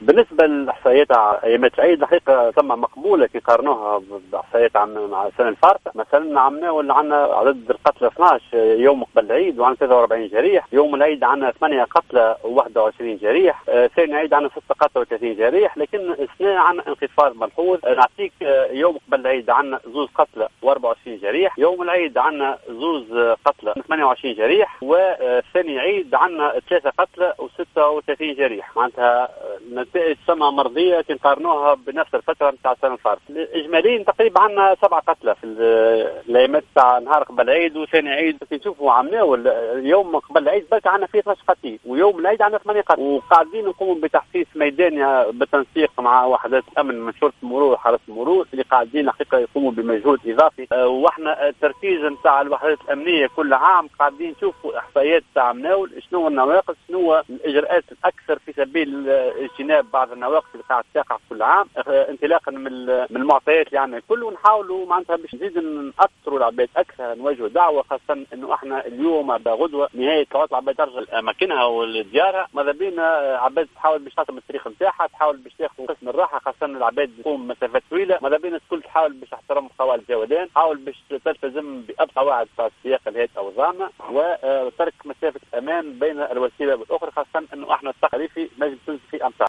بالنسبه للاحصائيات ايامات العيد الحقيقه ثم مقبوله كي قارنوها باحصائيات مع السنه الفارطه. مثلا عندنا عدد القتلى 12 يوم قبل العيد وعندنا 43 جريح. يوم العيد عندنا 8 قتلى و21 جريح. ثاني عيد عندنا 6 قتلى و30 جريح. لكن السنه عندنا انخفاض ملحوظ. نعطيك يوم قبل العيد عندنا 2 قتلى و24 جريح. يوم العيد عندنا 2 قتلى 28 جريح. وثاني عيد عندنا 3 قتلى و36 جريح. معناتها نتائج سما مرضيه كي نقارنوها بنفس الفتره نتاع السنه الفارطه. اجماليا تقريبا عندنا 7 قتلى في الايامات تاع نهار قبل العيد وثاني عيد. كي نشوفوا عملناو يوم قبل العيد برك عندنا فيه 12 قتيل ويوم العيد عندنا 8 قتلى. وقاعدين نقوموا بتحسيس ميداني بالتنسيق مع وحدات الامن من شرطه المرور وحرس المرور اللي قاعدين حقيقه يقوموا بمجهود اضافي. واحنا التركيز نتاع الوحدات الامنيه كل عام قاعدين نشوفوا احصائيات تاع مناول شنو النواقص شنو الاجراءات الاكثر في سبيل اجتناب بعض النواقص اللي قاعد تقع كل عام انطلاقا من المعطيات اللي عندنا الكل. ونحاولوا معناتها باش نزيد ناثروا العباد اكثر نوجهوا دعوه خاصه انه احنا اليوم غدوه نهايه العطله العباد ترجع اماكنها ولديارها. ماذا بينا عباد تحاول باش تخدم التاريخ نتاعها تحاول باش تاخذ قسم الراحه خاصه العباد تقوم مسافات طويله. ماذا بينا الكل تحاول باش تحترم قواعد الجولان تحاول باش تلتزم بأبسط قواعد تاع السياقه اللي هي اوزانه وترك مسافه امان بين الوسيله والاخرى خاصه انه احنا التقريفي نجم تنزل في امتار.